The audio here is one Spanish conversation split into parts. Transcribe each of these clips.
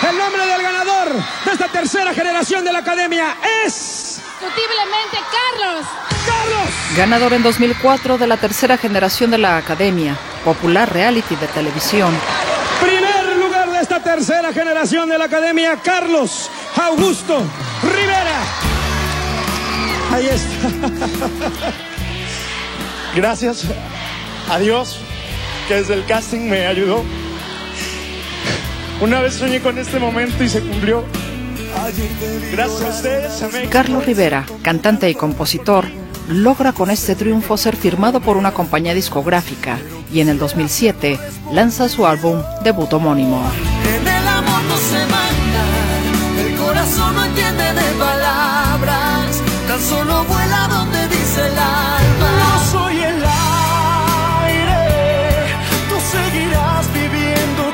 El nombre del ganador de esta tercera generación de la Academia es... indiscutiblemente Carlos. ¡Carlos! Ganador en 2004 de la tercera generación de la Academia, popular reality de televisión. Primer lugar de esta tercera generación de la Academia, Carlos Augusto Rivera. Ahí está. Gracias a Dios, que desde el casting me ayudó. Una vez soñé con este momento y se cumplió. Gracias a ustedes, a México. Carlos Rivera, cantante y compositor, logra con este triunfo ser firmado por una compañía discográfica y en el 2007 lanza su álbum debut homónimo. En el amor no se manda, el corazón no entiende de palabras, tan solo vuela donde dice el alma. No soy el aire, tú seguirás viviendo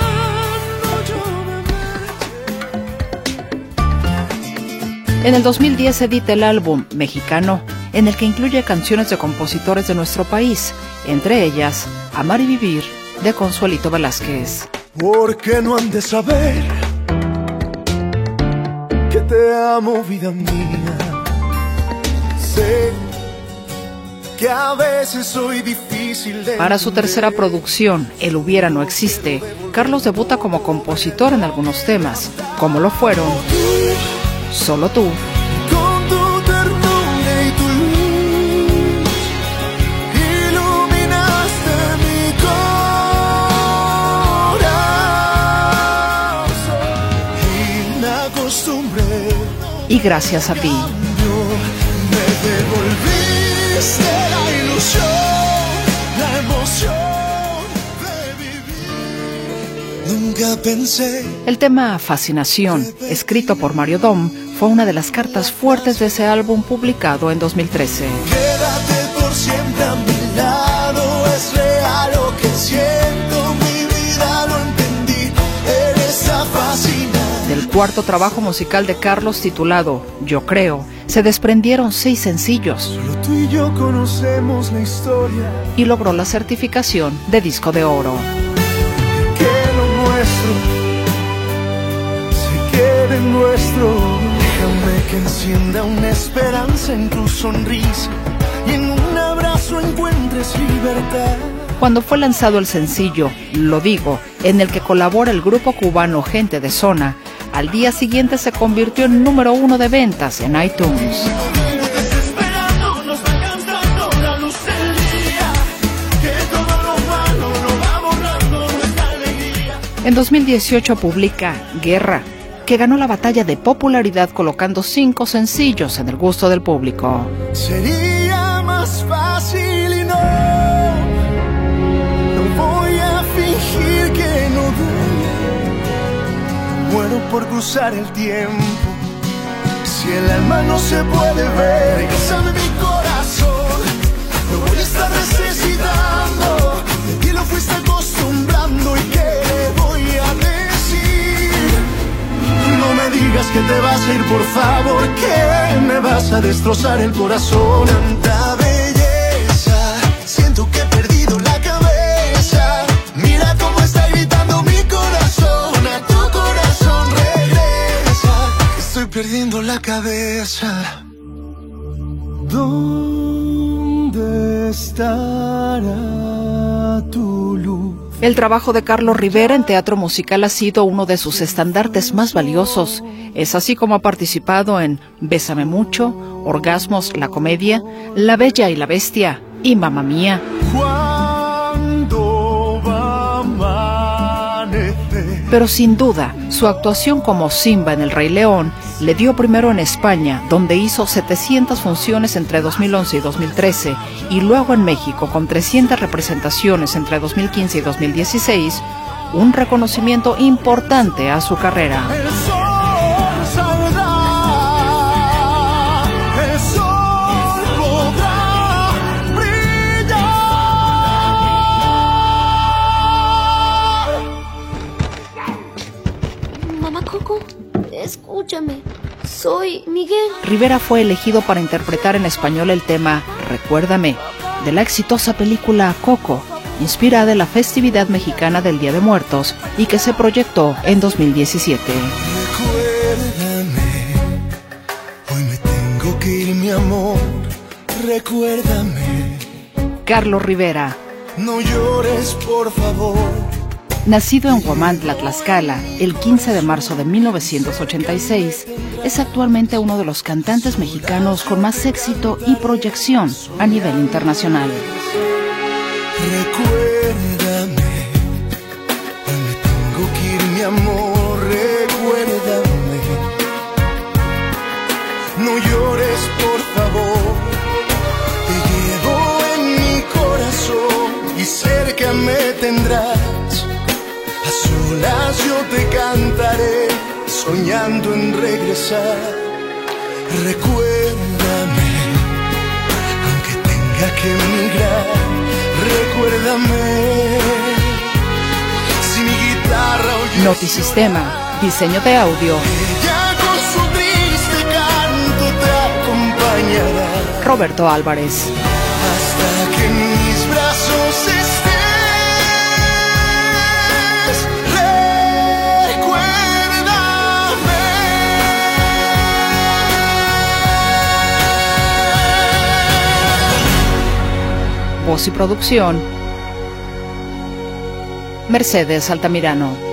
cuando yo me marche. En el 2010 edita el álbum Mexicano, en el que incluye canciones de compositores de nuestro país, entre ellas Amar y Vivir, de Consuelito Velázquez. Porque no han de saber que te amo, vida mía. Sé que a veces soy difícil de... Para su tercera producción, El Hubiera no existe, Carlos debuta como compositor en algunos temas, como lo fueron Solo tú, Con tu ternura y tu luz iluminaste mi corazón y me acostumbré. y Gracias a ti. Me devolviste la ilusión, la emoción de vivir. Nunca pensé. El tema Fascinación, escrito por Mario Dom, fue una de las cartas fuertes de ese álbum publicado en 2013. Quédate por siempre a mi lado, es real lo que siento, mi vida lo entendí, eres tan fascinante. Del cuarto trabajo musical de Carlos titulado Yo Creo, se desprendieron 6 sencillos Solo tú y yo conocemos la historia, y logró la certificación de disco de oro. que lo nuestro se quede nuestro. Déjame que encienda una esperanza en tu sonrisa y en un abrazo encuentres libertad. Cuando fue lanzado el sencillo Lo Digo, en el que colabora el grupo cubano Gente de Zona, al día siguiente se convirtió en número 1 de ventas en iTunes. Desesperando, nos va cantando la luz del día, que todo lo malo lo va borrando nuestra alegría. En 2018 publica Guerra, que ganó la batalla de popularidad colocando 5 sencillos en el gusto del público. Sería más fácil y no voy a fingir que no duele. Muero por cruzar el tiempo. Si el alma no se puede ver, regresame mi corazón. No voy a estar necesitando. De ti lo fuiste acostumbrando y qué le voy a decir. No me digas que te vas a ir, por favor, que me vas a destrozar el corazón. Tanta belleza, siento que he perdido la cabeza. Mira cómo está gritando mi corazón, a tu corazón regresa. Estoy perdiendo la cabeza. ¿Dónde estará tu luz? El trabajo de Carlos Rivera en teatro musical ha sido uno de sus estandartes más valiosos. Es así como ha participado en Bésame Mucho, Orgasmos, la comedia, La Bella y la Bestia y Mamma Mía. ¿Cuándo va a amanecer? Pero sin duda, su actuación como Simba en El Rey León le dio primero en España, donde hizo 700 funciones entre 2011 y 2013, y luego en México, con 300 representaciones entre 2015 y 2016, un reconocimiento importante a su carrera. El sol saldrá, el sol podrá brillar. Mamá Coco, escúchame. Soy Miguel. Rivera fue elegido para interpretar en español el tema Recuérdame, de la exitosa película Coco, inspirada en la festividad mexicana del Día de Muertos y que se proyectó en 2017. Recuérdame, hoy me tengo que ir, mi amor, recuérdame. Carlos Rivera, No llores, por favor. nacido en Huamantla, Tlaxcala, el 15 de marzo de 1986, es actualmente uno de los cantantes mexicanos con más éxito y proyección a nivel internacional. Recuérdame, hoy me tengo que ir, mi amor, recuérdame. No llores, por favor, te llevo en mi corazón y cerca me tendrás. A solas yo te cantaré, soñando en regresar. Recuérdame, aunque tenga que emigrar. Recuérdame, si mi guitarra oyes Notisistema, diseño de audio, ella con su triste canto te acompañará Roberto Álvarez. hasta que en mis brazos estés. Voz y producción, Mercedes Altamirano.